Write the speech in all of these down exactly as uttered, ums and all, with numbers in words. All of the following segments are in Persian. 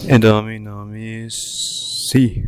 ادامه نامه سی.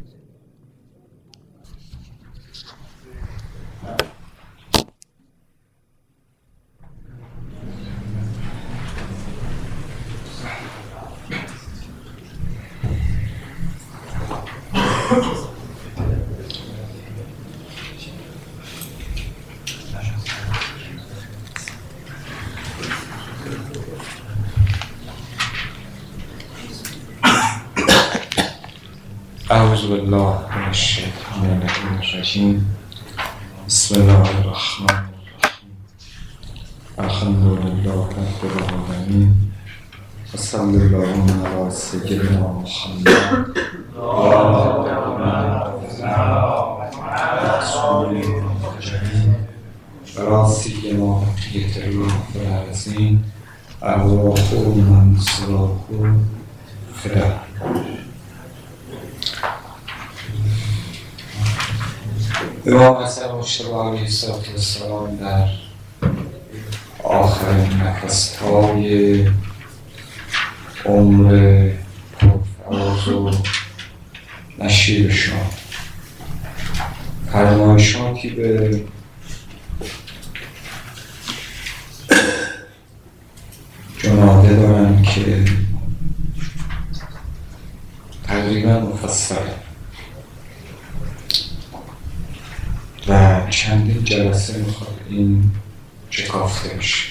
اعوذ بالله من الشیطان الرجیم. بسم الله الرحمن الرحیم. الحمد لله رب العالمین و صلی الله علی سیدنا محمد و آله و راسی ما بقیت الله العظیم ارواح من صلاح فدا. امام حسن مجتبی علیه السلام در آخرین نفس‌های عمر پرفراز و نشیبشان فرمایشاتی به جناده دارن که تقریبا مفصله و چندین جلسه میخواد این شکافته بشه.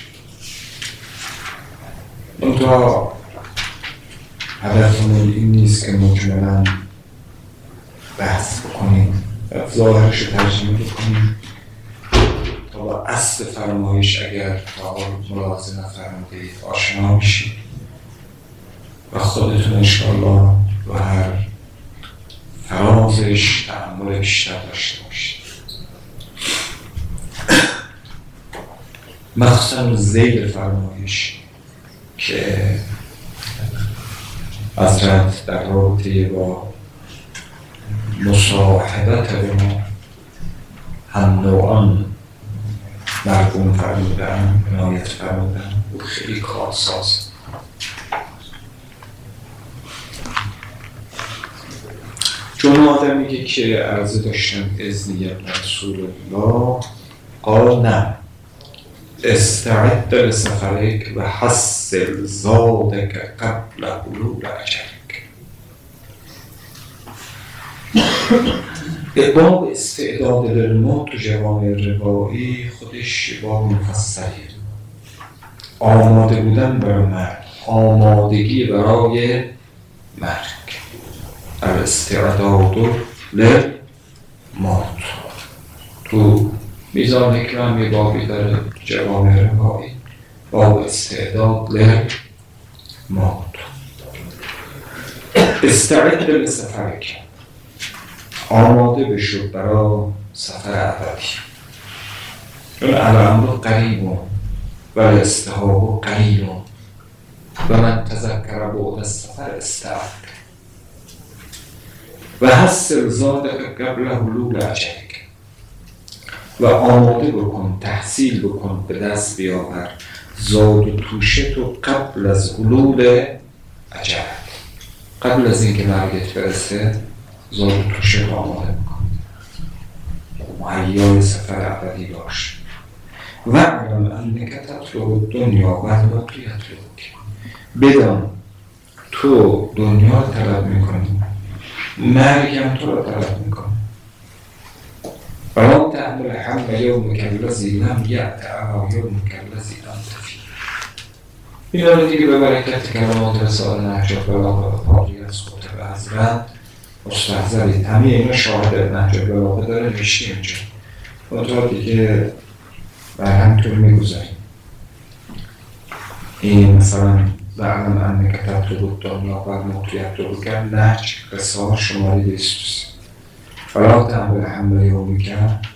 منتها هدفمون این نیست که مجملاً بحث بکنیم و ظاهرش رو ترجمه بکنیم تا با اصل فرمایش اگر تا حال ملاحظه نفرمودید آشنا میشید و خودتون انشاءالله و هر فرازش تأمل بیشتر داشته باشید. مخصوصا ذیل فرمایش که حضرت در رابطه با مصاحبت ما هم نوعان مرگون فرمودن عنایت فرمودن و خیلی کارساز. چون آدم میگه که عرضه داشتم اذنی رسول الله قال نه استعد لسفرک و حصل زادک قبل حلول اجلک. باب استعداد للموت تو جوامع روایی خودش باب مفصلیه. آماده بودن برای مرگ، آمادگی برای مرگ، الاستعداد للموت. تو میزان حکمه یه بابی داره جوامع روایی، باب استعداد للموت. استعد لسفرک، آماده بشو برای سفر ابدی. چون الامر قریب و الاستحاب قلیل و من تذکر بعد السفر استعد و حصل زادک قبل حلول اجلک. و آماده بکن، تحصیل بکن، به دست بیاور زاد و توشه تو قبل از حلول اجلک، قبل از اینکه مرگت برسه زاد و توشه رو آماده بکن، مهیای سفر ابدی باش. و اعلم انک تطلب دنیا و الباقی یطلبک، بدان تو دنیا طلب میکنی، مرگم تو رو طلب میکنی. فلا تحمل حمل یومک الذی لم یأت علی یومک الذی انت فیه. این رو دیگه به برکت کلمات رسال نهج البلاغه و پاری از خطب حضرت مستحضرید. همه اینا شاهد نهج البلاغه داره نوشته اینجا. منطقه دیگه بر همطور میگذاریم. این مثلا بعلم انک تطلب دنیا و الموت یطلبک نهج رسال شماره دویست و سه. فلا تحمل حمل یومک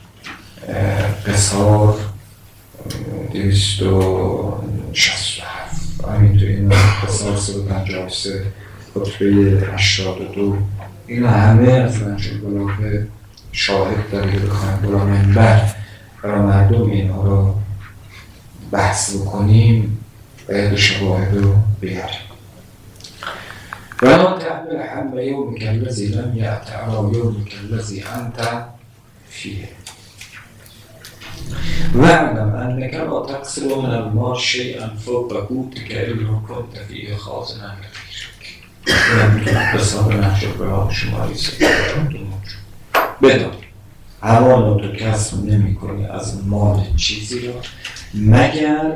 قصار دویست و شصت و هفت. همین تو این قصار صد و پنجاه و سه خطبه هشتاد و دو. این همه از نهج البلاغه شاهد داره که بخواهیم برای منبر برای مردم اینها رو بحث بکنیم باید شواهد رو بیاریم. ولا تحمل هم يومك الذي لم يأت على يومك الذي أنت فيه واعلم أنك لا تكسب من المال شيئا فوق قوتك إلا كنت فيه خازنا كثيرك ولم تقتصر نهجك بها شماری سکرات بدان حرام تو کسب نمی کنی از مال چیزی را مگر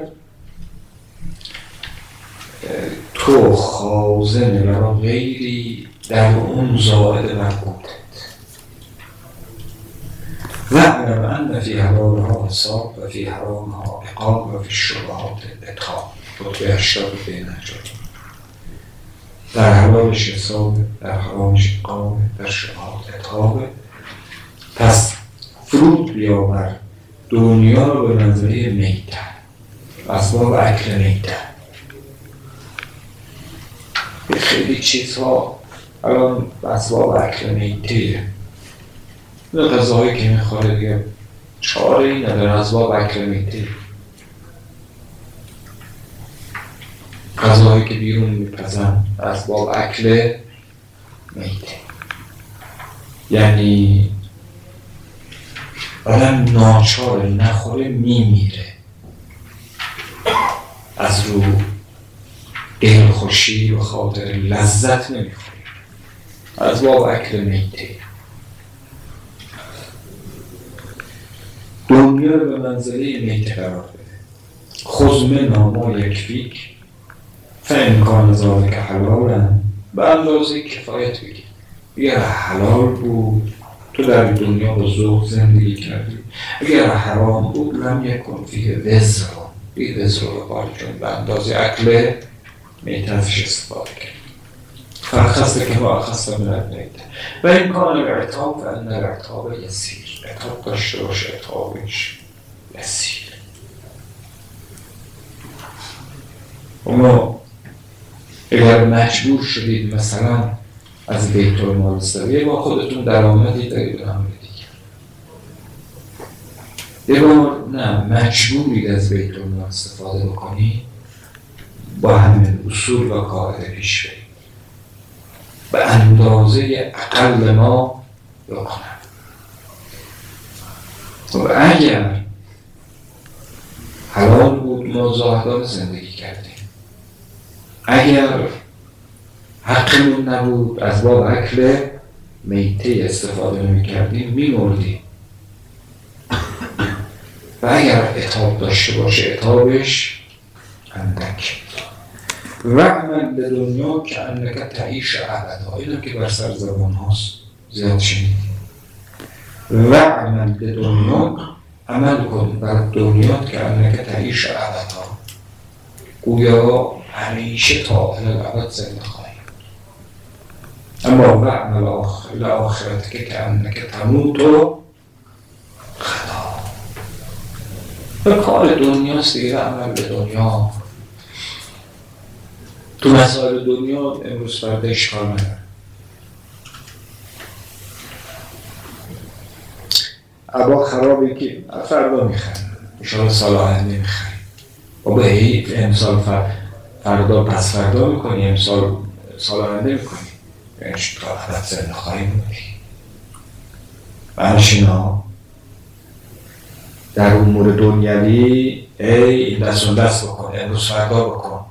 تو خازن و غیری در اون زائد و قوتت واعلم أن في حلالها حساب و في حرامها عقاب و في الشبهات اتقاب خطبه هشتاد بین نجات در حلالش حساب در حرامش عقاب در شبهات اتقاب. پس فرود بیاور دنیا رو به منظره میته اسباب اکل میته. خیلی چیزها الان اسباب اکل میته این غذاهایی که میخوره دیگه چاره ای نداره اسباب اکل میته. غذاهایی که بیرون میپزن اسباب اکل میته، یعنی آدم ناچاره نخوره میمیره از رو دل خوشی و خاطر لذت نمیخوره اسباب اکل میته. دنیا رو به منزله میته قرار بده. خذ منها ما یکفیک فإن کان ذلک حلالا به اندازه کفایت بگیر. اگر حلال بود تو در دنیا با ذوق زندگی کردی، اگر حرام بود لم یکن فیه وزر بی وزر و باری جون به اندازه اکل میته ازش استفاده کرد. فرخسته که با اخسته من میته و این کان العتاب و ان العتاب یسیر. عتاب داشته باشه عتابش یسیر. اما اگر مجبور شدید مثلا از بیت المال استفاده با خودتون درآمدی دارید و همه دیگه یه بار نه مجبورید از بیت المال استفاده بکنید با همین اصول و قاعده پیش برید به اندازه اقل ما بکنم. و اگر حلال بود ما زاهدانه زندگی کردیم، اگر حقمون نبود از باب اکل میته استفاده نمی کردیم می مردیم. و اگر عتاب داشته باشه عتابش اندک. و عمل به دنیا که انک تعیش ابدا. اینم که بر سر زبان هاست زیاد شنیدیم. و عمل به دنیا عمل کن بر دنیا که انک تعیش ابدا، گویا همیشه تا الابد زنده خواهیم. اما و عمل لآخرت که که انک تموت و خدا. به کار دنیاست دیگه. عمل به دنیا تو مسائل دنیا امروز فردا اشکال نداره. ابا خرابی که فردا میخریم انشاءالله سال آینده میخریم و به هیچ امسال فردا پس فردا میکنیم امسال سال آینده میکنیم یعنی تا ابد زنده خواهیم بودیم. برشینا در امور دنیوی ای این دست و دست بکن امروز فردا بکن،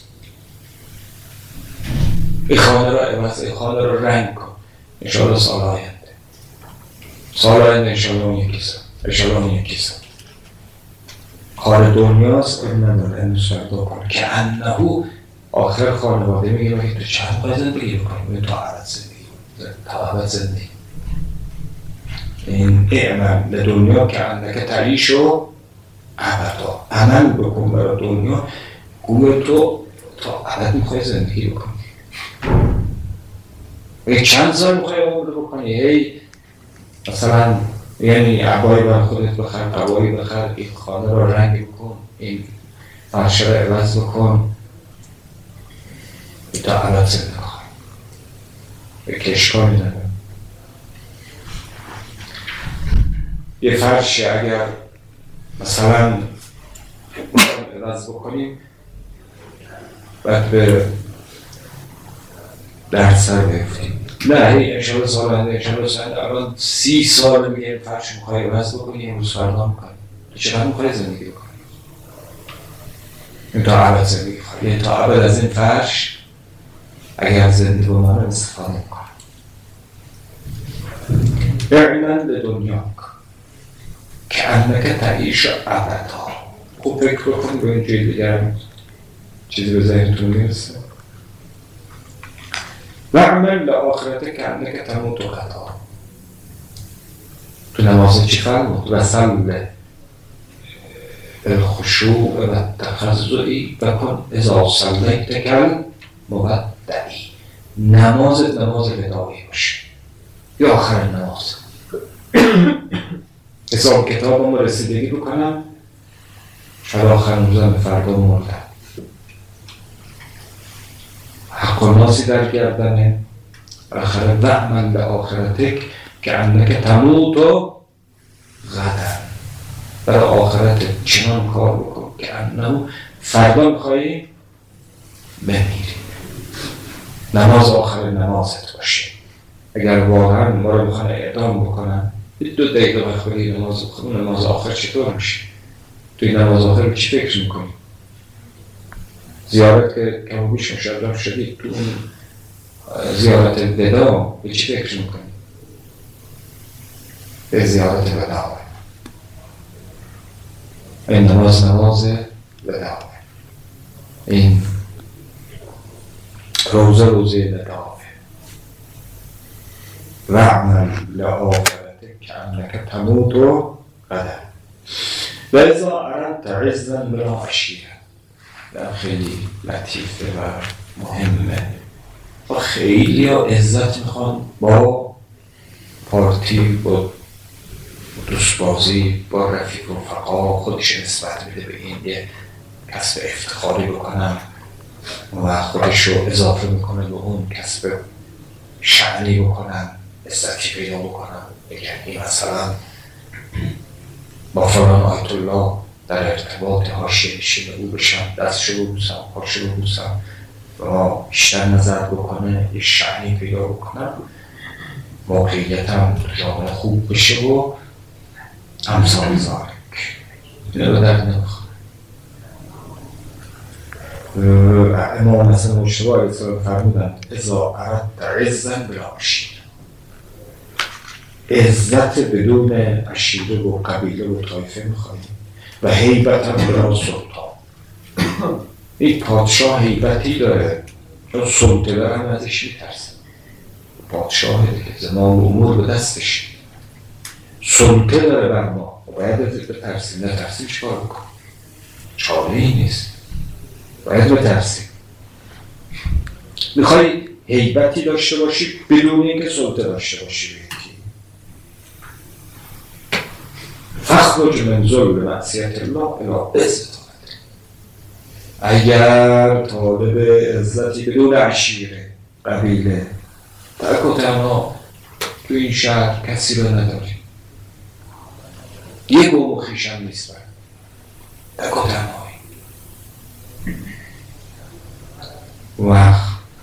این خانه را عوض این خانه را رنگ کن انشاءالله سال آینده سال آینده انشاءالله اون یکی سال انشاءالله اون یکی سال. کار دنیاست این نداره امروز فردا کن که انهو آخر خانواده میگه باید تو چند باید زندگی بکنیم تا عبد زندگی تا عبد زندگی. این اعمل به دنیا که اندک تعیش و ابدا. عمل بکن برای دنیا گوه تو تا ابد میخوای زندگی بکنی. ای چند سال میخوای عمر بکنی. هی مثلا یعنی عبایی بر خودت بخر، قبایی بخر، این خانه رو رنگ بکن، این فرشه رو عوض بکن تا ابد زنده خواهی. یک اشکالی نداره. یه فرشی اگر مثلا عوض بکنیم باید به درد سر بیفتیم. نه هی انشالله سال آینده انشالله سال آینده الان سی سال میگه فرش میخوای عوض بکنی امروز فردا میکنی. تو چقدر میخوای زندگی بکنی؟ این تا عبد زندگی خواهی تا عبد از این فرش اگر زندگی بمانه استفاده میکنه. اعمل به دنیا که انک تعیش ابدا. خوب فکر بکن به این جای دیگرم چیزی به ذهنتون میرسه. و اعمل لآخرته که انک تموت و غدا. تو نماز چی فرمود؟ و صل الخشوع و تخضعی بکن اذا صلیت کل مودعی. نمازت نماز وداعی باشه یا آخر نماز. حساب کتابم رسیدگی بکنم شاید آخر روزم به فردا مردم. حق و ناسی در گردنه. آخر و اعمل لآخرتک که انک تموت و غدا. برای آخرت چنان کار بکن که انه فردا میخوایی بمیری. نماز آخر نمازت باشه. اگر واقعا ما رو بخوان اعدام بکنن دو دقیقه وقت بگی نماز بخون، نماز آخر چطور میشه؟ توی نماز آخر به چی فکر میکنی؟ زیارت که کم و بیش مشرف شدید تو اون زیارت ودا به چی فکر میکنی؟ به زیارت ودا. این نماز نماز ودا. این روزه روزه ودا. و اعمل لآخرته که انک تموت و غدا. و اذا اردت عزا بلا عشیرا. خیلی لطیفه و مهمه و خیلی ها عزت میخوان با پارتی، با دوست بازی، با رفیق و رفقا خودش نسبت میده به این یه کسب افتخاری بکنم و خودش رو اضافه میکنه به اون کسب شأنی بکنم، عزتی پیدا بکنم. بگم این مثلا با فلان آیت الله در ارتباط حاشیه نشین او بشم، دستشو ببوسم، پاشو ببوسم و بیشتر نظر بکنه، یه شأنی پیدا بکنم، موقعیتم تو جامعه خوب بشه و امثال ذالک. اینو به درد نمیخوره. امام حسن مجتبی علیه السلام فرمودند اذا اردت عزا بلا عشیره. عزت بدون عشیره و قبیله و طایفه میخوایی و هیبت هم بلا سلطان. این پادشاه هیبتی داره چون سلطه دارم ازش میترسه. پادشاه دیگه زمان و امور به دستش سلطه داره بر ما و باید ازش بترسیم. نترسیم چکار بکنیم؟ چاره ای نیست، باید بترسیم. میخوایی هیبتی داشته باشی بدون اینکه سلطه داشته باشی. فخرج من ذل معصیت الله الی عز طاعته. اگر طالب عزتی بدون عشیره قبیله ترک و تنها تو این شهر کسی رو نداری، یک قوم و خویشم نیست، ترک و تنهایی و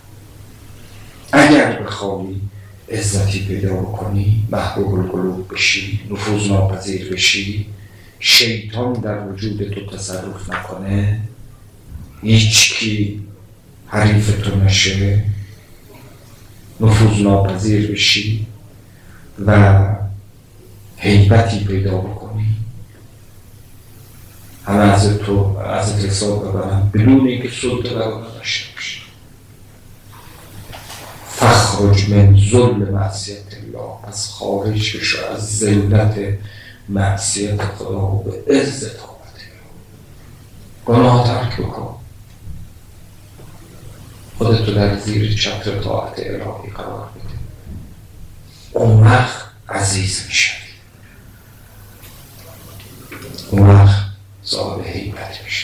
اگر بخوایی عزتی پیدا بکنی، محبوب القلوب بشی، نفوذ ناپذیر بشی، شیطان در وجود تو تصرف نکنه، هیچکی حریف تو نشه، نفوذ ناپذیر بشی و هیبتی پیدا بکنی، همه از تو از حساب ببرن بدون اینکه سلطه بر اون داشته باشی. فخرج من ذل معصیت الله. پس خارج بشو از ذلت معصیت خدا و به عز طاعت الله. گناه ترک بکن، خودتو در زیر چتر طاعت الهی قرار بده. اون وقت عزیز میشه، اون وقت صاحب هیبت میشه.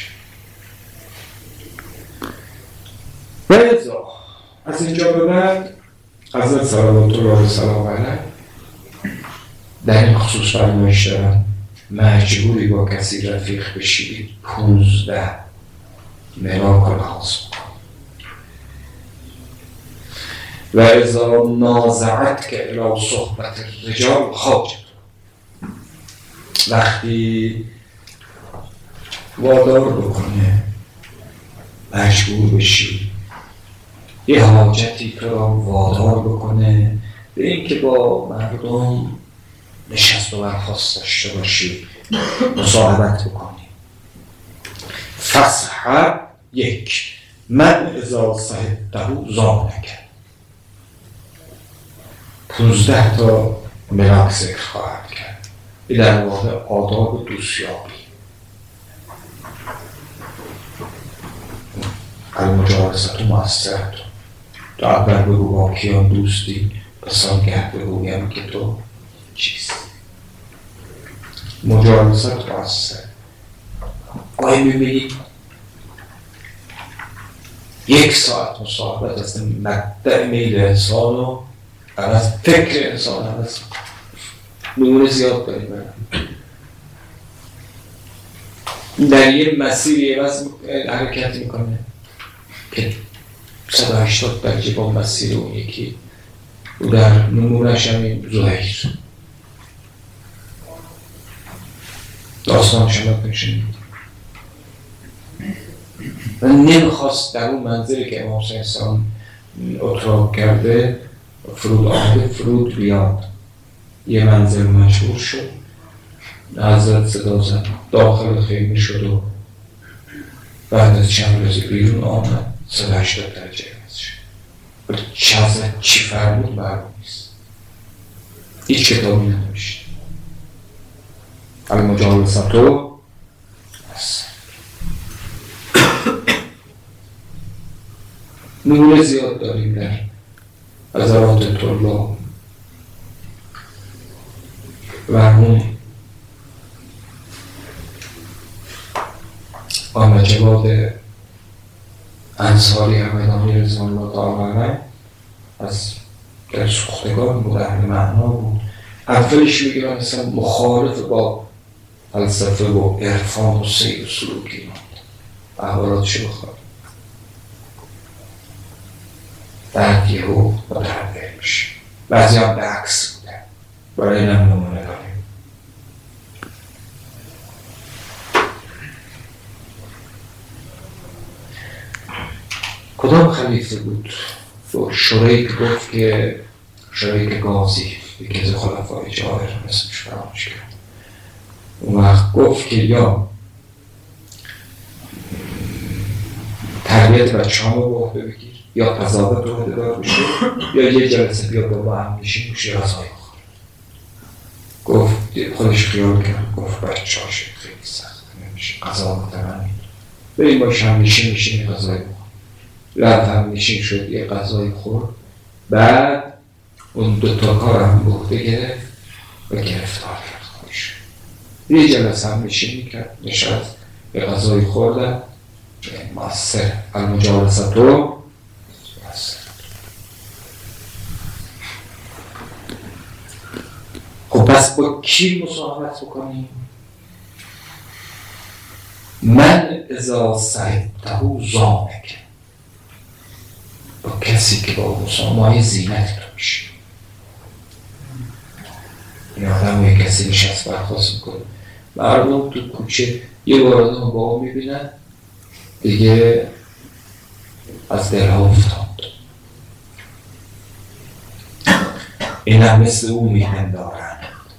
و ازا از اینجا به بعد حضرت صلوات الله و سلام علیه در این خصوص فرمایش دارن مجبوری با کسی رفیق بشید پونزده ملاک رو لحاظ بکن. و اذا نازعت که الی صحبت رجال حاجت، وقتی وادار بکنه مجبور بشی یه حاجتی تو را وادار بکنه به اینکه با مردم نشست و برخاست داشته باشی، مصاحبت بکنی. فصحب یک، من اذا صحبته زانک، پونزده تا ملاک ذکر خواهد کرد. این در واقع آداب دوستیابی. المجالست مؤثرت، تو اول بگو با کیان دوستی، پس آنگه بگویم که تو چیست. مجالست مؤثر. آیا میبینی یک ساعت مصاحبت از مبدأ میل انسان و از فکر انسان هست. نمونه زیاد داریم در یه مسیر یه وز حرکت میکنه که صد و هشتاد درجه با مسیر اون یکی. و در نمونهش همین زهیر داستان شما بشنید و نمیخواست در اون منزلی که امام حسین سلام اتراق کرده فرود آمده، فرود بیاد. یه منزل مشهور شد، حضرت صدا زد، داخل خیمه شد و بعد از چند روز بیرون آمد. صد و هشتاد درجه عوض شد. ولی چه حضرت چی فرمود معلوم نیست، هیچ کتابی نداشت. المجالستو هست. نمونه زیاد داریم در حضرات طلاب. مرحوم آقا جواد انصاری همدانی رضوان الله تعالی علیه از در سوختگان بود، اهل معنا بود. اولش میگه مثلا مخالف با فلسفه و عرفان و سیر و سلوکی ماند، احوالاتشو بخواد بعد یه رو متحول میشه. بعضی هم به عکس بودن. برای این هم نمونه داریم. کدام خلیفه بود؟ شریک گفت که شریک غازی یکی از خلفای جاهر اسمش فراموش کرد. اون وقت گفت که یا تربیت بچه ها رو به عهده بگیر، یا قضاوت رو عهده دار بشه، یا یه جلسه بیا با هم نشین بشه غذای بخور. گفت خودش خیال کرد، گفت بچه هاش خیلی سخت نمیشه قضاوت من بریم باش هم نشین بشین غذای بخور. رفت هم نشین شد، یه غذای خورد. بعد اون دوتا کار هم به عهده گرفت و گرفتار کرد خودش. یه جلسه هم نشین میکرد، نشست به غذای خوردن. مؤثر. المجالستو مؤثر. خب پس با کی مصاحبت بکنیم؟ من اذا صحبته زانک، با کسی که با مصاحبه زینت تو میشه. این آدم و یک کسی نشست برخواست میکنه، مردم تو کوچه یه بار آدم با اون میبینن دیگه از دلها افتاد. این هم مثل اون میهندارن.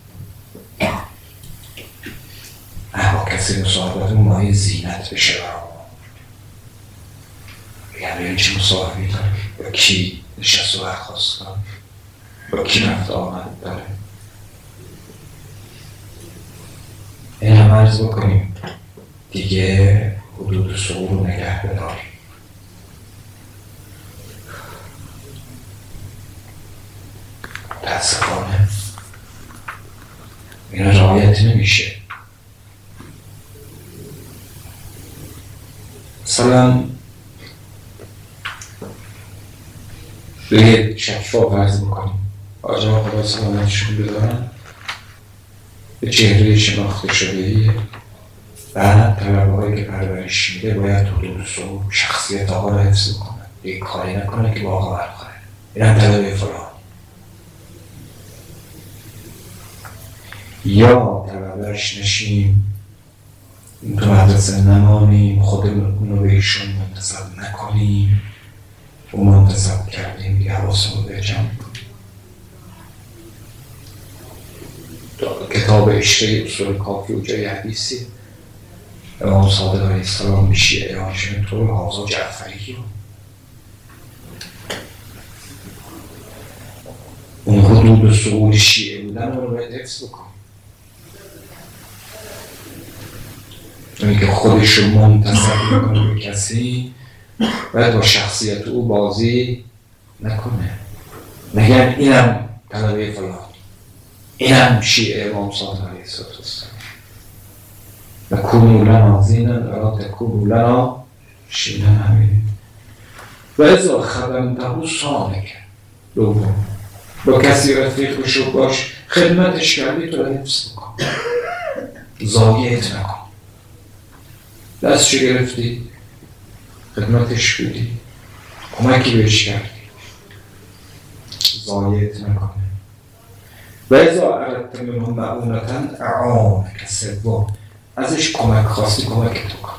اما کسی مصاحبت اون مایه زینت بشه برام. بگم این چه مصاحبی داره؟ با کی نشست و برخواست کنم؟ با کی رفت آمد داره؟ این هم عرض بکنیم دیگه حدود صغور رو نگه بداریم. متاسفانه این رعایت نمیشه. مثلا به شفاف عرض بکنیم آجا خدا سلامتشون بدارن، به چهره شناخته شدهیه. بعد طلبه هایی که پرورش میده باید حدود و شخصیت آقا رو حفظ کنن، یک کاری نکنه که با آقا برخوره. اینم طلبه فلان، یا طلبهش نشیم تو مدرسه نمانیم، خودمون رو به ایشون منتسب نکنیم و منتسب کردیم دیگه حواسمون به جمع کنیم. کتاب اشته اصول کافی و جای حدیثی امام صادق علیه السلام به شیعه هاشمی طور حافظ جعفری رو اون حدود سقوط شیعه بودن رو باید حفظ بکن. اونی که خودش رو منتصب میکنه به کسی باید با شخصیت او بازی نکنه، نگن اینم طلبه فلان، اینم شیعه امام صادق علیه السلام. و کونوا لنا زینا ولا تکونوا لنا شیئا همین. و اذا خدمته صانک، دوم با کسی رفیق بشو باش، خدمتش کردی تو رو حفظ بکن، ضایعت نکن. دستش گرفتی، خدمتش بودی، کمکی بهش کردی، ضایعت نکنه. و اذا اردت منه معونة اعانک، سوم ازش کمک خواستی کمکت کن.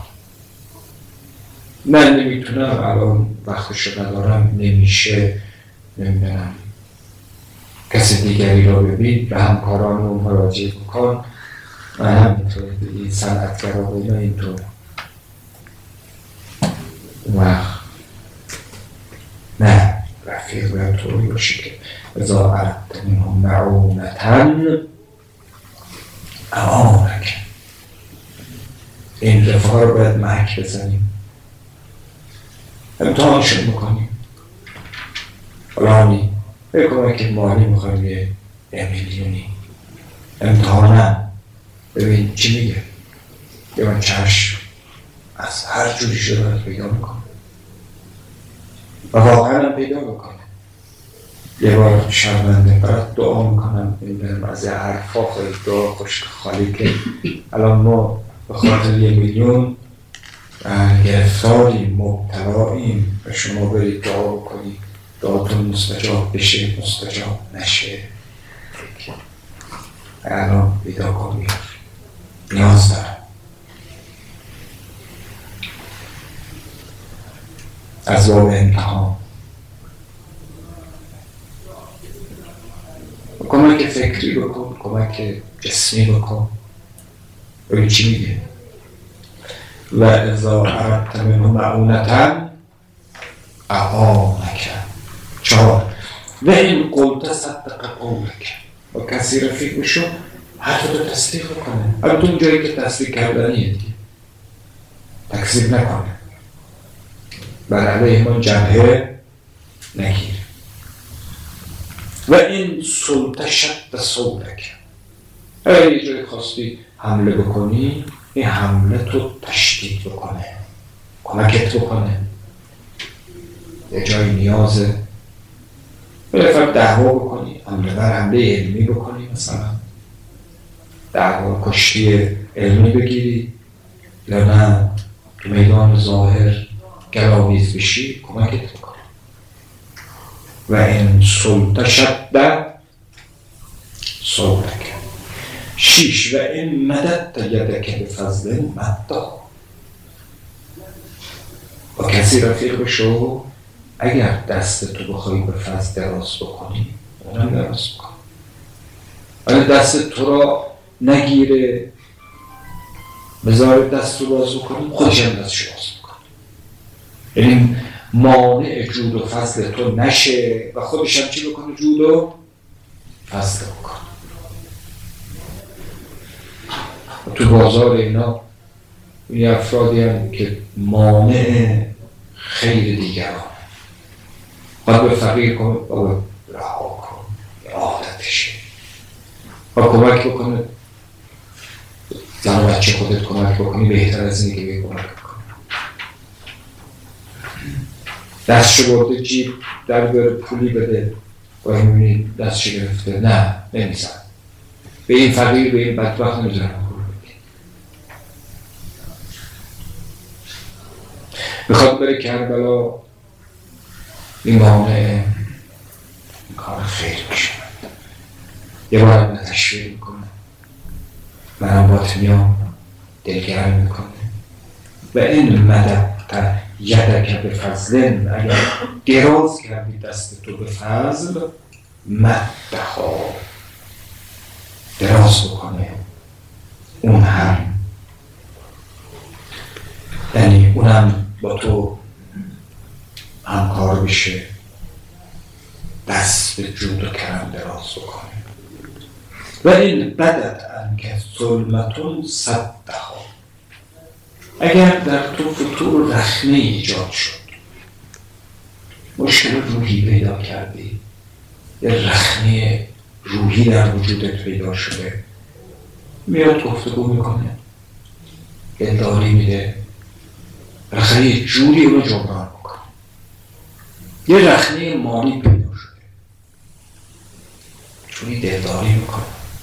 من نمیتونم الان وقتشو ندارم، نمیشه، نمیدونم کسی دیگری رو ببین، به همکاران رو مراجعه بکن و همینطور دیگه صنعتگرا و اینا اینطور. وقت نه، رفیق باید طوری باشه که اذا اردت منه معونة اعانک، این رفاق رو باید محک بزنیم، امتحانشون بکنیم. فلانی به کمک مالی میخوایم یه میلیونی، امتحانم ببین چی میگه، یه من چشم از هر جوری شده باید پیدا میکنه و واقعا هم پیدا میکنه. یه بار شرمنده برات دعا میکنم، ببینم از یه حرفا خیلی دعا خوش خالی که الان ما به خاطر یه میلیون گرفتاریم، مبتلاییم و شما برید دعا بکنید دعاتون مستجاب بشه، مستجاب نشه. الان بیدا کنید، نیاز دارم. از باب امتحان کمک فکری بکن، کمک جسمی بکن. ببین چی میگه، و اذا اردت منه معونة اعانک. چهار و این قلت صدق قولک، با کسی رفیق بشو حتی تو تصدیق کنه. البته اون جایی که تصدیق کردنیه دیگه تکذیب نکنه، بر علیه ما جبهه نگیر. و این سلطه شد صولک، اگر یه جایی خواستی حمله بکنی، این حمله تو تشدید بکنه، کمکت بکنه. یه جایی نیازه به فرق دعوا بکنی، حمله بر حمله علمی بکنی، مثلا دعوا کشتی علمی بگیری، یا نه تو میدان ظاهر گلاویز بشی، کمکت بکنه. و این سلطه شد صولک. شیش و این مدد یدک بفضل مدد، با کسی رفیق بشو اگر دست تو بخوایی به فضل دراز بکنی اونم دراز بکن، اگر دست تو را نگیره بذاره دست رو باز بکنی، خودش هم دستش باز بکن. یعنی مانع جود و فضل تو نشه و خودش هم چی بکنه، جود و فضل بکن. تو بازار اینا این افرادی هم که مانع خیر دیگران، باید به فقیر کن، باید رها کن، عادتشه، باید کمک بکنه. زن و بچه خودت کمک بکنی بهتر از اینه که به کمک بکنی. دستشو برده جیب در بره پولی بده، باید میبینی دستشو گرفته، نه نمیزن به این فقیر، به این بدبخت نمیزنم. میخواد بره کربلا، این مانع خیر میشه. یه بار من تشویق میکنه، منم بات میام دلگرم میکنه و این مدد یدک به فضلن، اگر دراز کردی دست تو به فضل، مدها دراز بکنه اون هم، یعنی اونم با تو همکار بشه، دست به جود و کرم دراز بکنه. و این بدت انکه ظلمتون صدها، اگر در تو فتور رخنه ایجاد شد، مشکل روحی پیدا کردی، یه رخنه روحی در وجودت پیدا شده، میاد گفتگو میکنه، دلداری میده، رخنه یه جوری اونو جبران میکنه. یه رخنه مالی پیدا شده، چونی دلداری میکنه،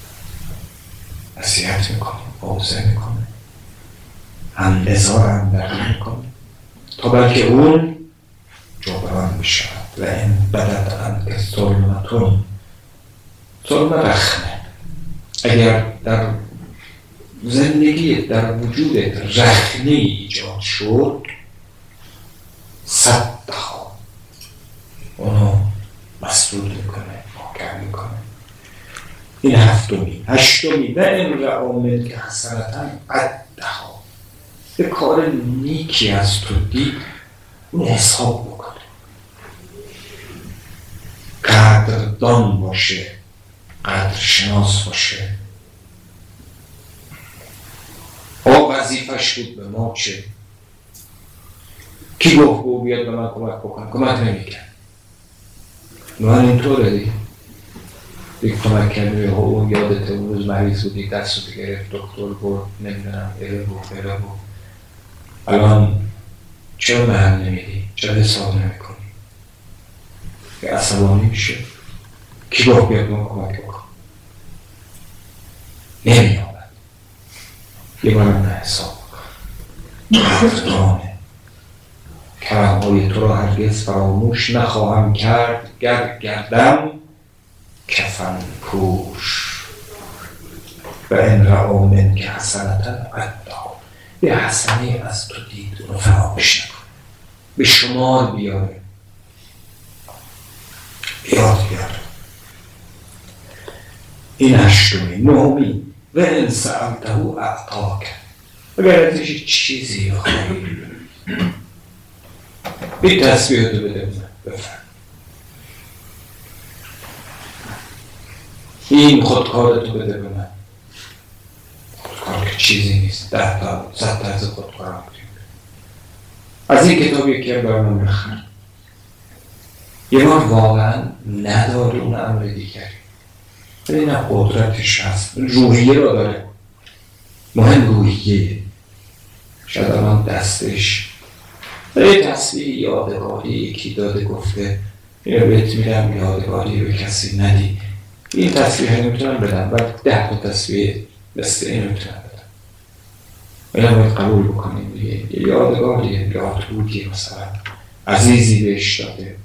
نصیحت میکنه، موعظه میکنه، هم ازار هم درد میکنه تا بلکه اون جبران بشود. و این بدت انکه ظلمتون، ظلم رخنه، اگر در زندگی در وجودت رخنه ایجاد شد، صدها اونو مسدود میکنه، محکم میکنه. این هفتمی. هشتمی و این رعامل که حسنتاً قدها، به کار نیکی از تو دید اون حساب بکنه، قدردان باشه، قدر شناس باشه. آه وظیفش بود به ما چه؟ کی گفت او بیاد به من کمک بکنه؟ کمک نمیکرد. من اینطوره دی یک کمک کردی ها اون یادت اون روز مریض بودی، دست رو گرفت دکتر برد، نمیدونم بره بود بره بود. الان چرا محل نمیدی؟ چرا حساب نمی کنی؟ که عصبانی میشه. کی گفت بیاد به من کمک بکن؟ نمیامد. یه بارم نه حساب بکن. قدردانه. کرمهای تو را هرگز فراموش نخواهم کرد، گر گردم کفن پوش. و این رعامن که حسنتاً قدها، یه حسنه از تو دید اونو فراموش نکن، به شمار بیاره، یاد بیاره. این هشتمی. نهمی و این سألته اعطاک، اگر ازش چیزی خواهی این تصویه تو بده من بفرم. این خودکارتو بده به من. خودکار که چیزی نیست، ده تا صد تا از خودکار هم کنیم. از این کتاب یکی هم برای من بخرم. یه بار واقعا نداره اون امر دیگری، این هم قدرتش هست، روحیه را داره، مهم روحیه. شاید الان دستش یه تصویر یادگاری یکی داده گفته این رو بهت میدم یادگاری به کسی ندی. این تصویر ها نمیتونم بدم، ولی ده تا تصویر مثل این میتونم بدم. این هم باید قبول بکنیم دیگه. یه یادگاریه، یاد بودیه، مثلا عزیزی بهش داده،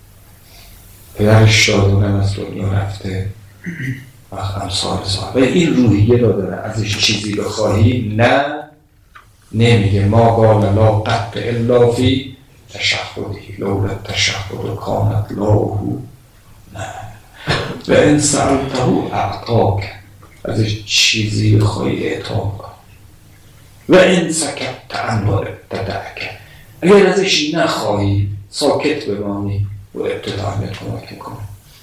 پدرش داده اونم از دنیا رفته، وقت هم سال سال. و این روحیه را داره، ازش چیزی بخواهی نه نمیگه. ما قال لا قط الا فی تشهدی لولا تشهد کانت لاهو. نه. و این سألته اعطاک، ازش چیزی بخواهی اعطا کن. و این سکت عنه ابتدعک، اگر ازش نخواهی ساکت بمانی و ابتداع بهت کمک میکنه.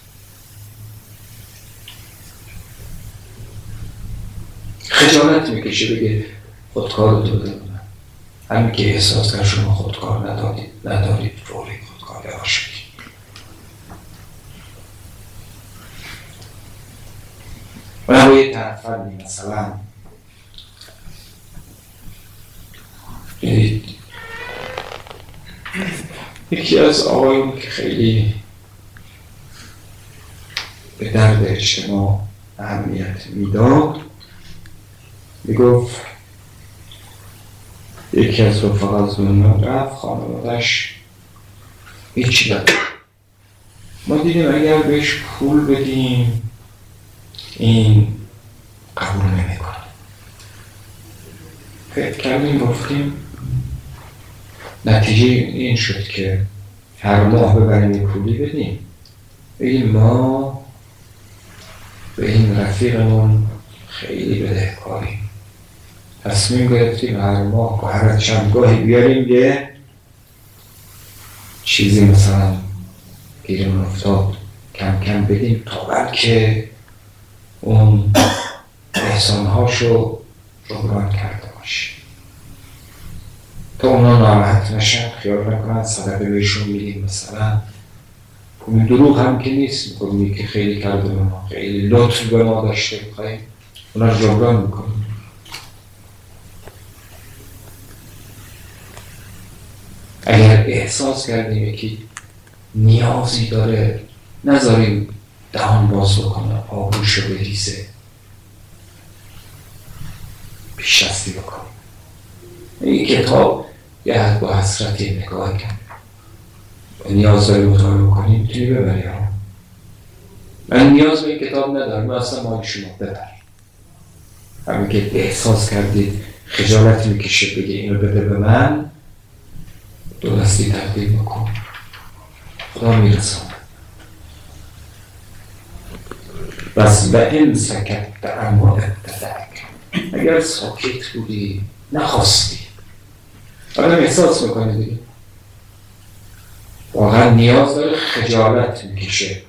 خجالت میکشه بگه خودکار تو بده من. همین که احساس کرد شما خودکار ندارید ندارید فوری خودکار باشید. و نباید طرفندی مثلا یکی از آقایون که خیلی به درد اجتماع اهمیت میداد میگفت یکی از رفقا از دنیا رفت، خانوادش هیچی نداشت، ما دیدیم اگر بهش پول بدیم این قبول نمیکنه. فکر کردیم گفتیم نتیجه این شد که هر ماه ببریم یک پولی بدیم، بگیم ما به این رفیقمون خیلی بدهکاریم، تصمیم گرفتیم هر ماه و هر چند گاهی بیاریم یه چیزی مثلا گیرمون افتاد کم کم بدیم تا بلکه اون احسانهاشو جبران کرده باشه، تا اونا ناراحت نشن، خیال نکنن صدقه بهشون میدیم مثلا. اون دروغ هم که نیست، میگه که خیلی کرده به ما، خیلی لطف به ما داشته، بخواهیم اونا رو جبران میکنیم. اگر احساس کردیم یکی نیازی داره، نذاریم دهان باز بکنه، آبروشو بریزه، پیشدستی بکنیم. این کتاب یه حد با حسرتی نگاه کن، نیاز داری مطالعه بکنی میتونی ببری ها. من نیاز به این کتاب ندارم، من اصلا مال شما ببر. همین که احساس کردید خجالت میکشه بگه اینو بده به من، دو دستی تقدیم بکن، خدا میرسان. بس به این سکت اما ابتدک، اگر ساکت بودی نخواستی، آدم احساس میکنه دیگه واقعا نیاز داره، خجالت میکشه.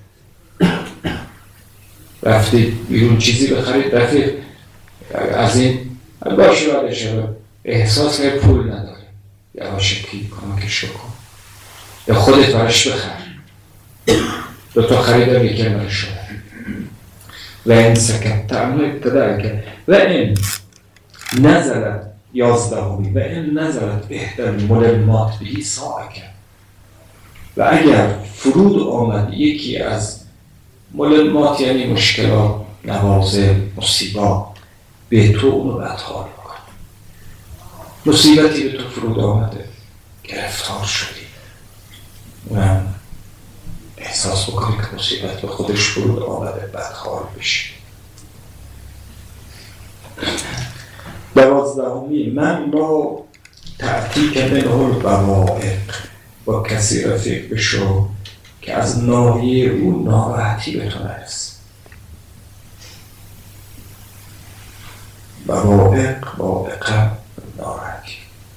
رفتید بیرون چیزی بخرید، رفید از این باشه بادشه احساس که پول نداره، یواشکی کمکش بکن یا خودت برش بخر، دو تا خریدم یکی برش شده. و این سکت تعمل ابتداء که و این نزلت یازدهمی و این نزلت بهتر ملمات بهی ساعکه. و اگر فرود آمد یکی از ملمات یعنی مشکلات، نوازل، مصیبات، به تو اونو بدحال بکن. مصیبتی به تو فرود آمده، گرفتار شدی، اونم احساس بکنی که مصیبت به خودش فرود آمده، بدحال بشی. دوازدهمی من با تعطیک منه البوائق، با کسی رفیق بشو که از ناحیه او ناراحتی به تو نرسه. بوائق بوائق ناراحتی.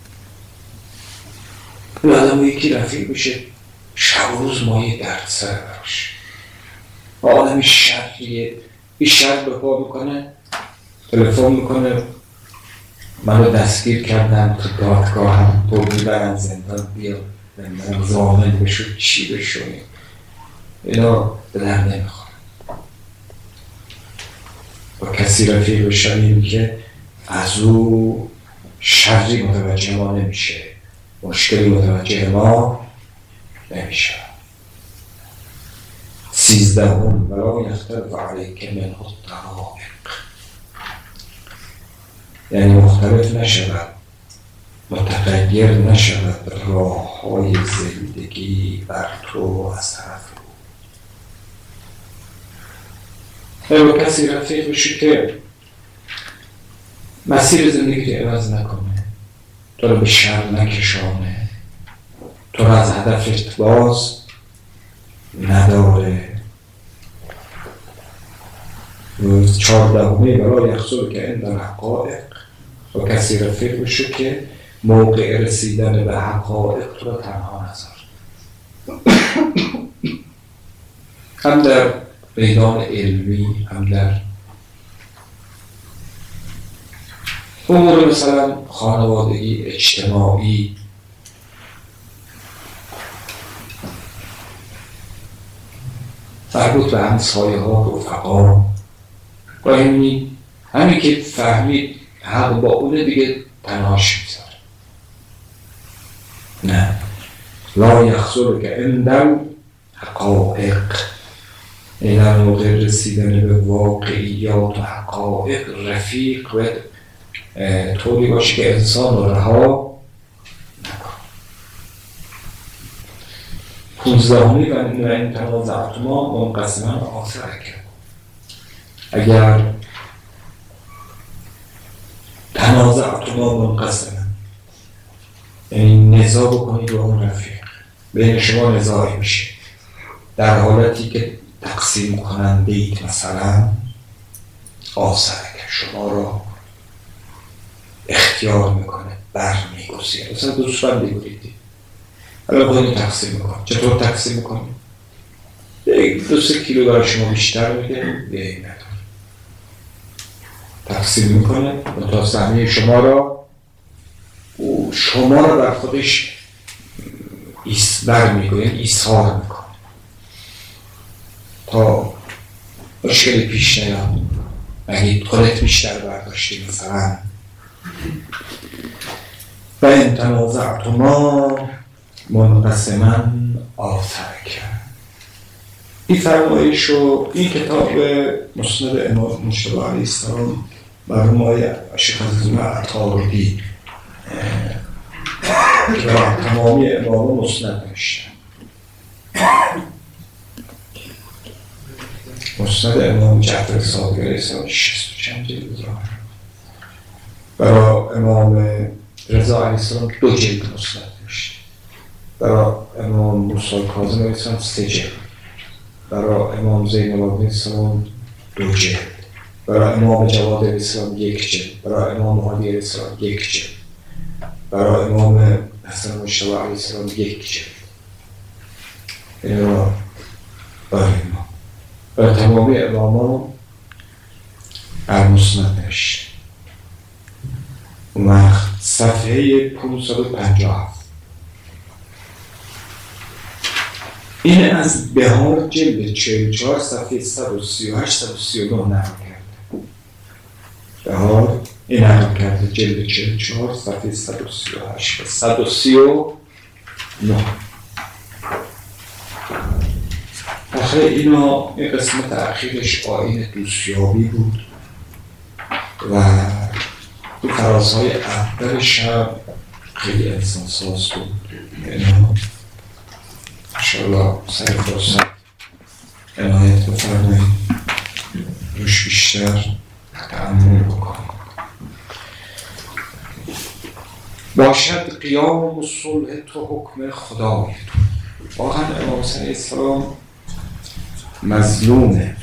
این آدم یکی رفیق بشه شب و روز مایه درد سر براش، آدمی شریه این شر به پا میکنه، تلفن میکنه منو دستگیر کردن تو دادگاه هم تو میبرن زندان، بیا من زامن بشو چی بشونی، اینا به در نمیخوره. با کسی رفیق بشنیم که از او شری متوجه ما نمیشه، مشکلی متوجه ما نمیشه. سیزدهم ولا یختلف علیک منه الطرائق، یعنی مختلف نشود، متغیر نشود راه های زندگی بر تو از طرف او. با کسی رفیق بشی که مسیر زندگی رو عوض نکنه، تو رو به شر نکشانه، تو رو از هدفت باز نداره. روز چهاردهمی برای یخصول که این در حقایق، با کسی رفیق بشو که موقع رسیدن به حقایق تو رو تنها نذار. هم در میدان علمی، هم در امور مثلا خانوادگی، اجتماعی، مربوط به همسایه ها، رفقا، با همین همین که فهمید حق با اونه دیگه تنهاش میذاره. نه، لا یخزر که اندم حقائق، این در موقع رسیدن به واقعیات و حقائق رفیق و طوری باشه که انسان رو رها نکن. پونزدهمی و این تنازعتما منقسما آثر کرد. اگر تنازعتما منقسما یعنی نزاع بکنید با اون رفیق، بین شما نزاعی میشه، در حالتی که تقسیم کننده اید مثلا آثر کرد شما را اختیار میکنه، بر میگذید. مثلا دوستان بگویید حالا خودتون تقسیم میکنید. چطور تقسیم میکنید؟ یک دو سه کیلو برای شما بیشتر میده، یه نداره، تقسیم میکنه و تا سهمیه شما را و شما را بر خودش ایس بر میگوید، ایثار میکنه تا مشکلی پیش نیاد. اگه خودت بیشتر برداشتی مثلا و این تنازعتما منقسما آثر کرد. این فرمایش رو این کتاب مسند امام مجتبی علیه السلام مرحوم آقای شیخ عزیزالله عطاردی که تمامی امام مسند نوشتن. مسند امام جعفر صادق علیه السلام شصت و چند جلد داره. برای امام رضا علیه السلام دو جلد مسند نوشته. برای امام موسی کاظم علیه السلام سه جلد. برای امام زین العابدین السلام دو جلد. برای امام جواد علیه السلام یک جلد. برای امام هادی علیه السلام یک جلد. برای امام حسن مجتبی علیه السلام یک جلد. این را برای امام و تمامی امامان المسند نوشته. وقت صفحه پانصد و پنجاه این از بهار جلد چهل و چهار صفحه صد و سی و هشت صد و سی و نه نقل کرده. بهار این نقل کرده جلد چهل و چهار صفحه صد و سی و هشت و صد و سی و نه. آخه اینا این قسمت اخیرش آیین دوستیابی بود و تو فرازهای اولش هم خیلی انسان ساز بود. اینا انشاءالله سر فرصت عنایت بفرمایید روش بیشتر تأمل بکنید. باشد قیام و صلح تو حکم خدای تو. واقعا امام حسین علیه السلام مظلومه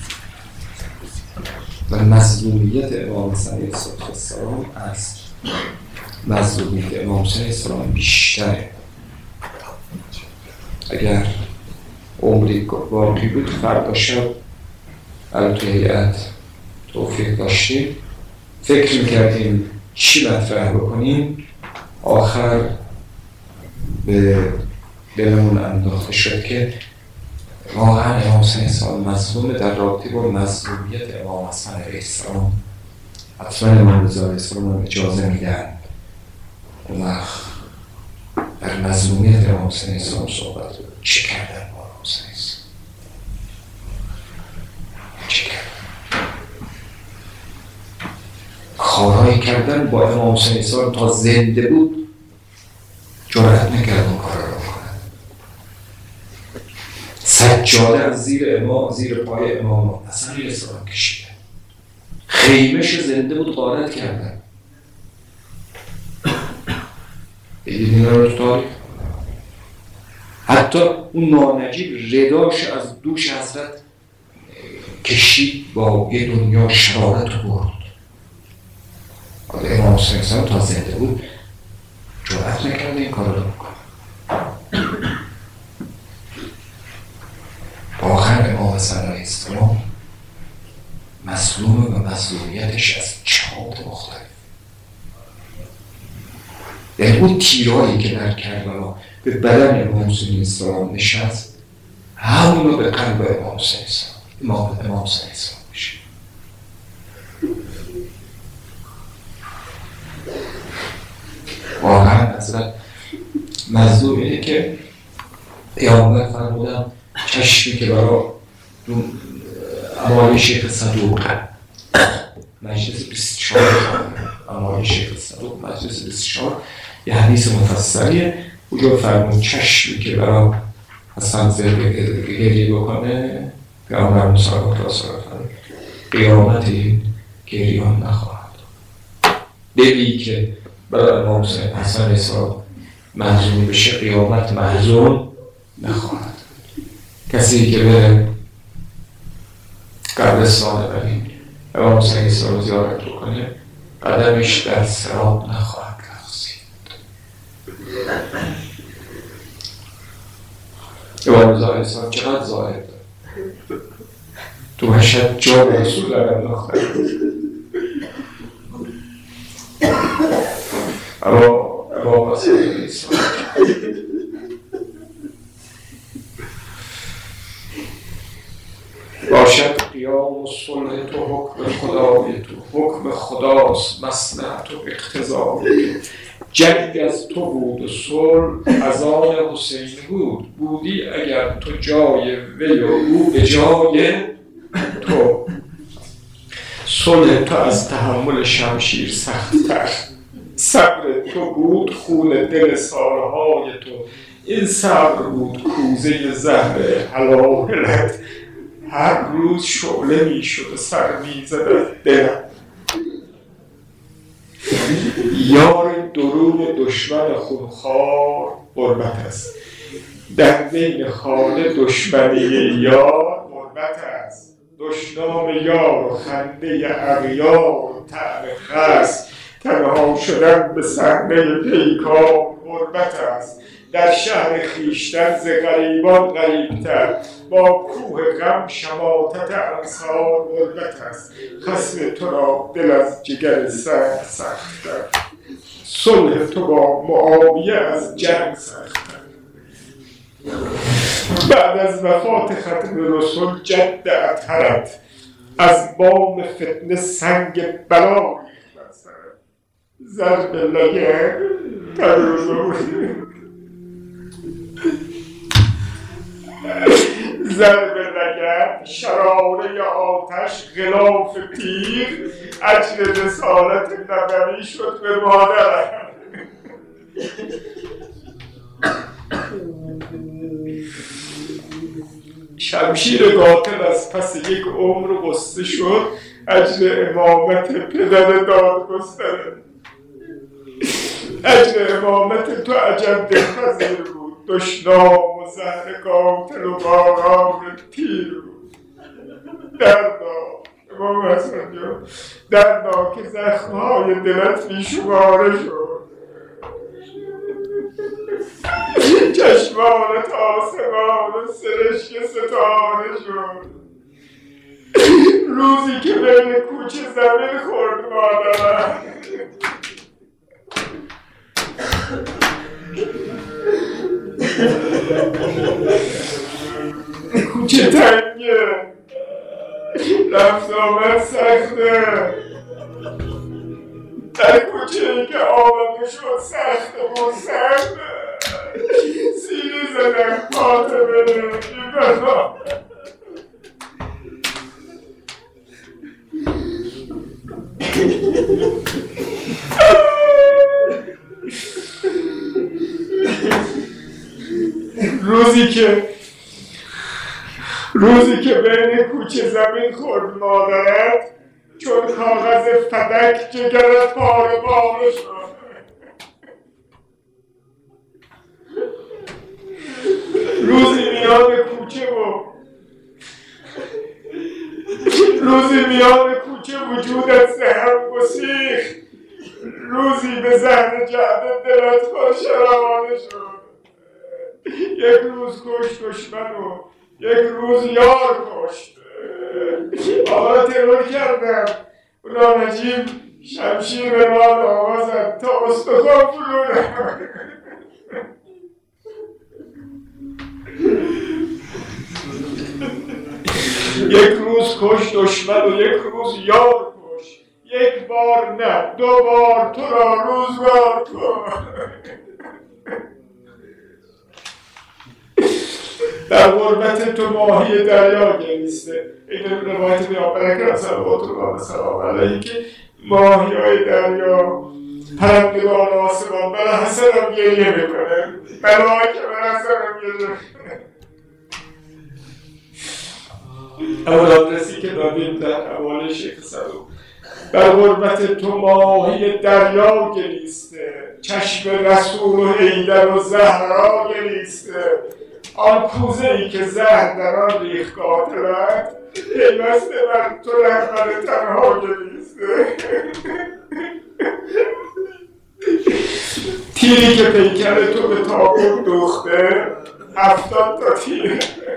و مظلومیت امام حسین علیه السلام از مظلومیت امام حسین علیه السلام بیشتره. اگر عمری باقی بود فردا شب الان تو هیئت توفیق داشتیم فکر میکردیم چی مطرح بکنیم، آخر به دلمون انداخته شد که واقعا امام حسین علیه السلام مظلوم در رابطه با مظلومیت امام حسن علیه السلام. حتما امام رضا علیه السلام اجازه میدن و در مظلومیت امام حسین علیه السلام صحبت بود. چه کردن با امام حسین علیه السلام؟ چه کردن؟ کارهایی کردن با امام حسین علیه السلام تا زنده بود جرأت نکرد اون کار رو کنن. سجاده از زیر امام زیر پای امام حسن علیه السلام کشیدن. خیمه‌ش زنده بود غارت کردن. دیدید این رو تو تاریخ؟ حتی اون نانجیب رداش از دوش حضرت کشید با یه دنیا شرارت رو برد. امام حسین علیه السلام تا زنده بود جرأت نکرده این کار رو بکنه. واقعا امام حسن علیه السلام مظلوم و مظلومیتش از جهات مختلف. یعنی اون تیرایی که در کربلا به بدن امام حسین علیه السلام نشست همون رو به قلب امام حسین علیه السلام امام امام حسین علیه السلام میشه. واقعا حضرت مظلوم اینه که پیامبر فرمودن چشمی که برای امام شیخ صدوق مجلس بیست و چهار امام شیخ صدوق مجلس بیست و چهار یه حدیث مفصلیه اونجا فرمود چشمی که برای حسن زده گریه بکنه پیامبر موسی گفت قیامتی گریان نخواهد. دلی که برای امام حسن حساب محزون بشه قیامت محزون نخواهد. کسی که به قبرستان ولی امام حسین حساب زیارت بکنه قدمش در صراط نخواهد رقصید. امام زاهد حساب چقدر زاهد داره تو مشهد جا به رسول لگم نخواهد. اما امام حسین حساب باشد قیام و صلح تو حکم خدای تو، حکم خداست مصلحت و اقتضای تو. جنگ از تو بود و صلح از آن حسین بود، بودی اگر تو جای وی و او به جای تو. صلح تو از تحمل شمشیر سخت‌تر، صبر تو بود خون دل سالهای تو. این صبر بود کوزه زهر هلاهلت، هر روز شعله می شد و سر می زد از دلم. یار دروغ دشمن خونخوار غربت است، در بین خانه دشمنی یار غربت است. دشنام یار و خنده اغیار و طعن خس، تنها شدن به صحنه پیکار غربت است. در شهر خویشتن ز غریبان غریبتر، با کوه غم شماتت انصار غربت است. خصم تو را دل از جگر سنگ سخت‌تر، صلح تو با معاویه از جنگ سخت‌تر. بعد از وفات ختم رسول جد اطهرت، از بام فتنه سنگ بلا ریخت بر سرت. ضرب لگن تروزور ضرب لگن شراره آتش غلاف تیر، اجر رسالت نبوی شد به مادرم. شمشیر قاتل از پس یک عمر غصه شد، اجر امامت پدر دادگستر. اجر امامت تو عجب دلپذیر بود، دشنام و زهر قاتل و باران تیر بود. دردا امام حسن جان، دردا که زخمهای دلت بیشماره شد. چشمانت آسمان و سرشک ستاره شد. روزی که بین کوچه زمین خورد مادرم. کوچه تنگه، رفت آمد سخته. در کوچه ای که آمده شد سخته و سخته. سیلی زدن فاطمه بی‌بنا. روزی که روزی که بین کوچه زمین خورد مادرت، چون کاغذ فدک جگرت پاره پاره شد. روزی میان کوچه و روزی میان کوچه وجودت زهم گسیخت. روزی به زهر جعد دلت خوش روانه شد. یک روز کشت دشمن و یک روز یار کشت. آقا ترور کردم، اونا نجیب شمشیر به نار آوازد تا استخوان فرونم. یک روز کش دشمن و یک روز یار کش. یک بار نه دو بار تو را روزگار کن. در غربت تو ماهی دریا گریسته. این روایت پیامبر اکرم صلوات الله و علیه که ماهی های دریا پرندگان آسمان برای حسنم گریه میکنه. برای که برای حسنم گریه میکنه. اول آدرسی که دادیم در حواله شیخ صدوق: بر غربت تو ماهی دریا گریسته، چشم رسول و حیدر و زهرا گریسته، آن کوزه ای که زهر در آن ریخت قاتلت، پیوسته بر تو رهبر تنها گریسته. تیری که پیکر تو به تابوت دوخته، هفتاد تا تیر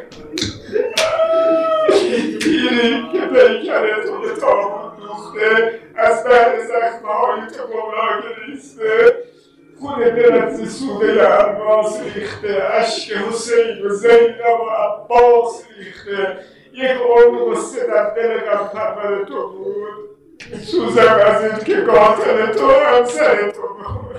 تیری که پیکر تو به تابوت دوخته، از بحر زخمهای تو گمراه گریسته. خون دلت ز سوده الماس ریخته، اشک حسین و زینب و عباس ریخته. یک عمر غصه در دل غم پرور تو بود، سوزم از این که قاتل تو همسر تو بود.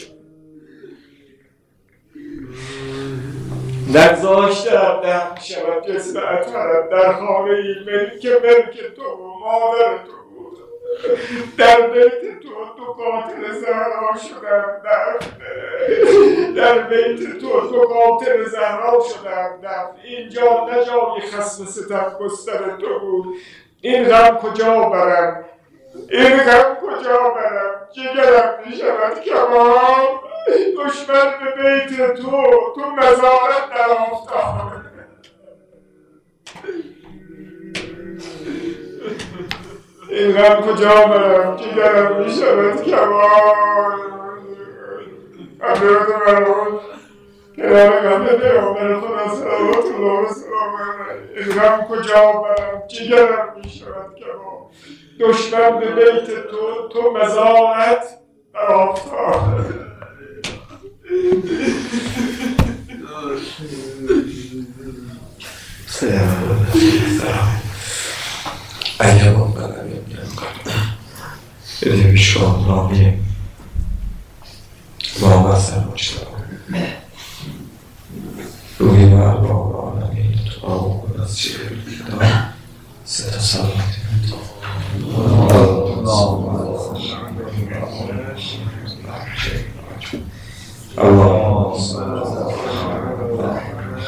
نگذاشته ابدهم شود جسم اطهرت، در خانه ای ملک ملک تو و مادر تو بود. در بیت تو تو قاتل زهرا شدم دفن، در بیت تو تو قاتل زهرا شدم دفن. اینجا نه جای خصم ستم گستر تو بود. این غم کجا برم، این غم کجا برم، جگرم می شود کباب. دشمن به بیت تو تو مزارت در آفتاب. این غم کجا برم، جگرم می شود کباب. حضرت مرحوم کنار غم پیامبر خدا صلوات الله و سلام علیه. این غم کجا برم، جگرم می شود کباب. دشمن به بیت تو تو مزارت در آفتاب. سلام ایام بلد یه بیشتر نامی با وصل مجتبا روی مرباب آنمی تو آقود از چه بیدار ستا سلامتی اللهم صل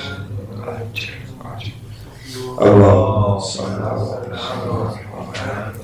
على اللهم صل على